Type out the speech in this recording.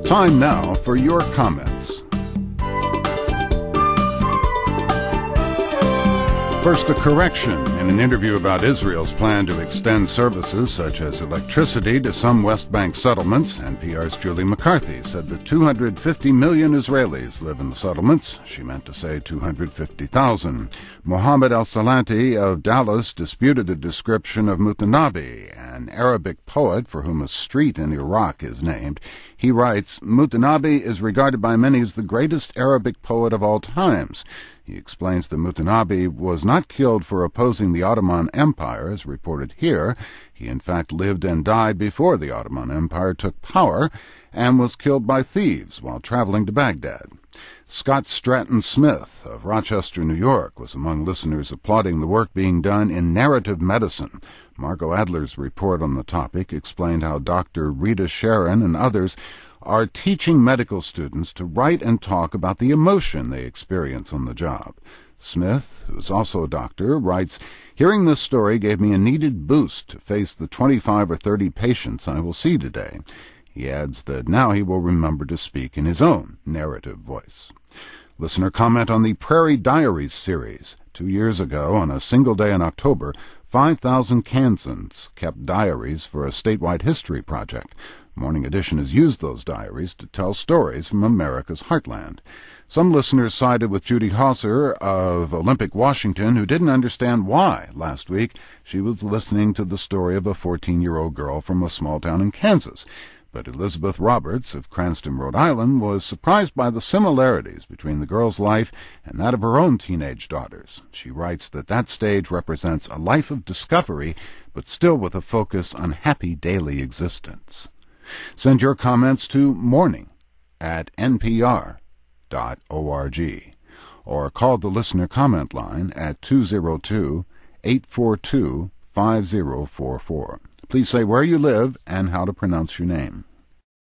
Time now for your comments. First, a correction. In an interview about Israel's plan to extend services such as electricity to some West Bank settlements, NPR's Julie McCarthy said that 250 million Israelis live in the settlements. She meant to say 250,000. Mohammed al-Salati of Dallas disputed a description of Mutanabi, an Arabic poet for whom a street in Iraq is named. He writes, Mutanabi is regarded by many as the greatest Arabic poet of all times. He explains that Mutanabi was not killed for opposing the Ottoman Empire, as reported here. He in fact lived and died before the Ottoman Empire took power, and was killed by thieves while traveling to Baghdad. Scott Stratton Smith of Rochester, New York, was among listeners applauding the work being done in narrative medicine. Margot Adler's report on the topic explained how Dr. Rita Sharon and others are teaching medical students to write and talk about the emotion they experience on the job. Smith, who is also a doctor, writes, Hearing this story gave me a needed boost to face the 25 or 30 patients I will see today. He adds that now he will remember to speak in his own narrative voice. Listener comment on the Prairie Diaries series. 2 years ago, on a single day in October, 5,000 Kansans kept diaries for a statewide history project. Morning Edition has used those diaries to tell stories from America's heartland. Some listeners sided with Judy Hauser of Olympic Washington, who didn't understand why last week she was listening to the story of a 14-year-old girl from a small town in Kansas. But Elizabeth Roberts of Cranston, Rhode Island, was surprised by the similarities between the girl's life and that of her own teenage daughters. She writes that stage represents a life of discovery, but still with a focus on happy daily existence. Send your comments to morning@npr.org or call the listener comment line at 202-842-5044. Please say where you live and how to pronounce your name.